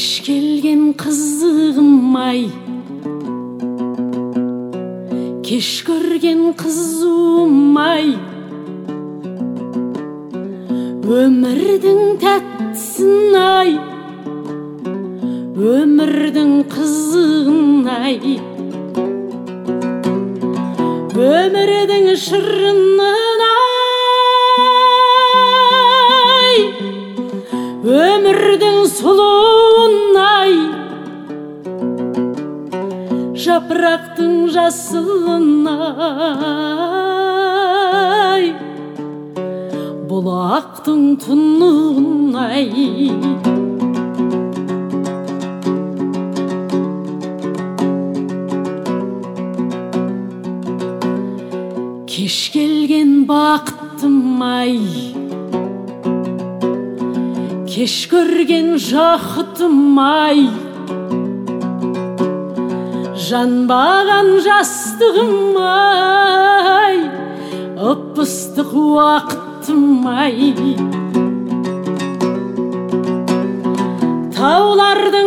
Кеш келген қызығым-ай, кеш көрген қызуым-ай, өмірдің тәттісін-ай, өмірдің қызығын-ай, өмірдің шырынын-ай, өмірдің сұлуын-ай, жапырақтың жасылын-ай, бұлақтың тұнығын-ай. Кеш келген бақытым-ай, кеш көрген жақытым-ай, жанбаған жастығым-ай, ып-ыстық уақытым-ай, таулардың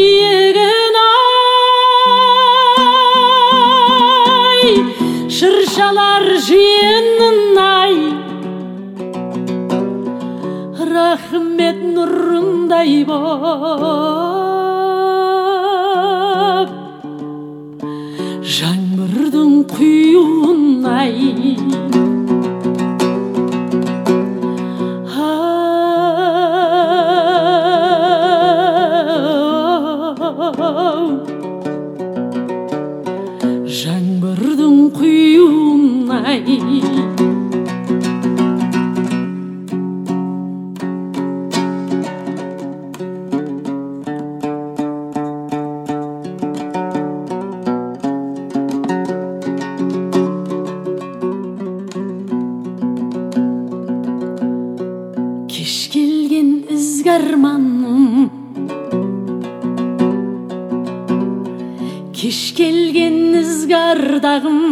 биігін-ай, шыршалар жиынын-ай, рахмет нұрындай боп, жаңбырдың құюын-ай. Жаңбырдың құюын-ай. Кеш келген ізгі арманым, кеш келген ізгі ардағым,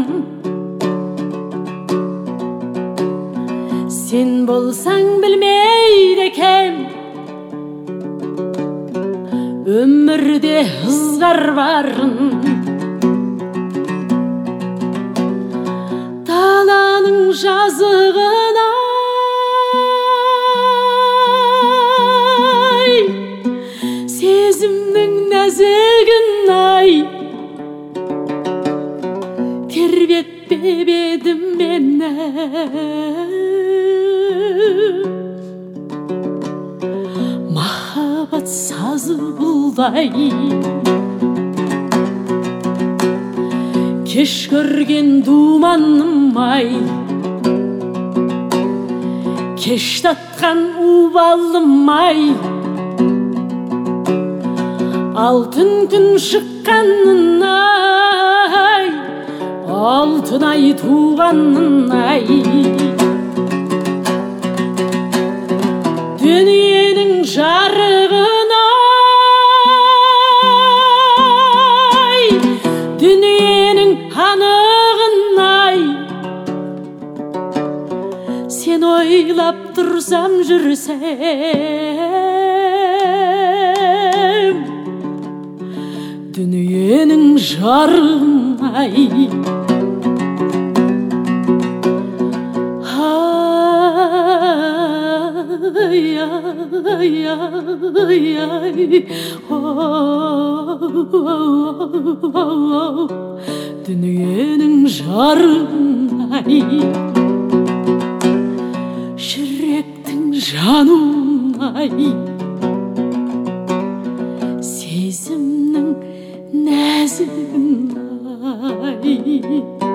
сен болсаң білмейді екем, өмірде ызғар барын. Даланың жазығын-ай, сезімнің нәзігін-ай, тербетпеп едім мені, махаббат сазы бұлдай. Кеш көрген думаным-ай, кеш татқан убалым-ай, алтын күн шыққанын-ай, алтын ай туғанын-ай, дүниенің жарығын-ай, дүниенің анығын-ай, сен ойлап тұрсам жүрсем, дүниенің жарығын-ай. Дүниенің жарығын-ай, жүректің жануын-ай, сезімнің нәзігін-ай.